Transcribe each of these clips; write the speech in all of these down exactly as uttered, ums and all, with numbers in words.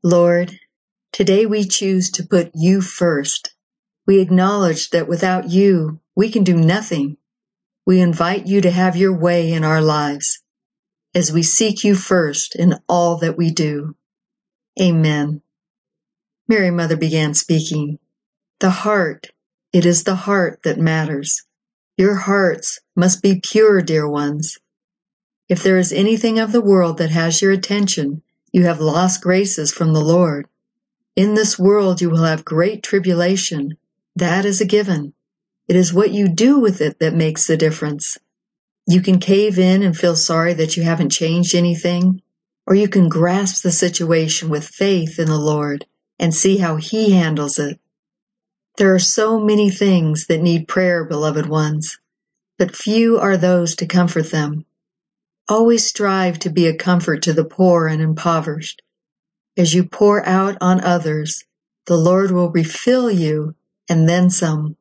Lord, today we choose to put you first. We acknowledge that without you, we can do nothing. We invite you to have your way in our lives as we seek you first in all that we do. Amen. Mary Mother began speaking. The heart, it is the heart that matters. Your hearts must be pure, dear ones. If there is anything of the world that has your attention, you have lost graces from the Lord. In this world you will have great tribulation. That is a given. It is what you do with it that makes the difference. You can cave in and feel sorry that you haven't changed anything, or you can grasp the situation with faith in the Lord and see how He handles it. There are so many things that need prayer, beloved ones, but few are those to comfort them. Always strive to be a comfort to the poor and impoverished. As you pour out on others, the Lord will refill you and then some.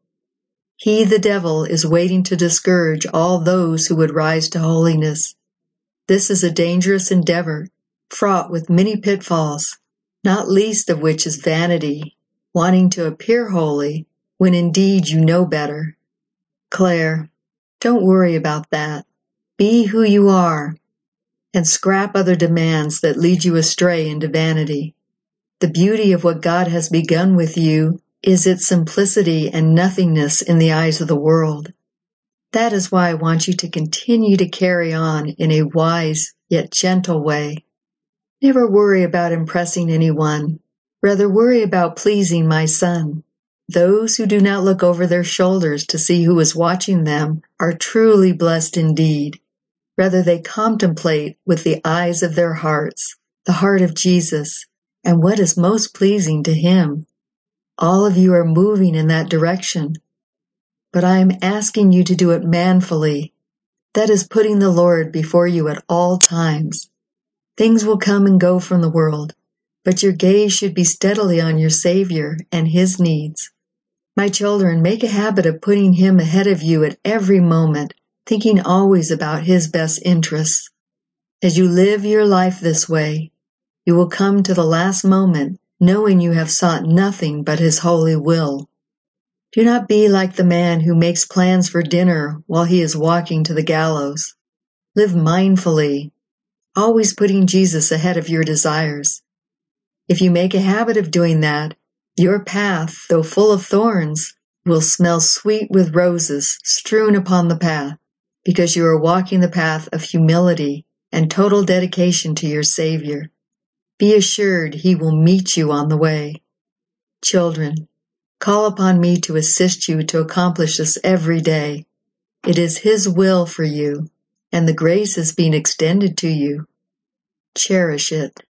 He, the devil, is waiting to discourage all those who would rise to holiness. This is a dangerous endeavor, fraught with many pitfalls, not least of which is vanity, wanting to appear holy when indeed you know better. Claire, don't worry about that. Be who you are, and scrap other demands that lead you astray into vanity. The beauty of what God has begun with you is its simplicity and nothingness in the eyes of the world. That is why I want you to continue to carry on in a wise yet gentle way. Never worry about impressing anyone. Rather worry about pleasing my Son. Those who do not look over their shoulders to see who is watching them are truly blessed indeed. Rather they contemplate with the eyes of their hearts, the heart of Jesus, and what is most pleasing to Him. All of you are moving in that direction. But I am asking you to do it manfully. That is putting the Lord before you at all times. Things will come and go from the world, but your gaze should be steadily on your Savior and His needs. My children, make a habit of putting Him ahead of you at every moment, thinking always about His best interests. As you live your life this way, you will come to the last moment knowing you have sought nothing but His holy will. Do not be like the man who makes plans for dinner while he is walking to the gallows. Live mindfully, always putting Jesus ahead of your desires. If you make a habit of doing that, your path, though full of thorns, will smell sweet with roses strewn upon the path, because you are walking the path of humility and total dedication to your Savior. Be assured He will meet you on the way. Children, call upon me to assist you to accomplish this every day. It is His will for you, and the grace is being extended to you. Cherish it.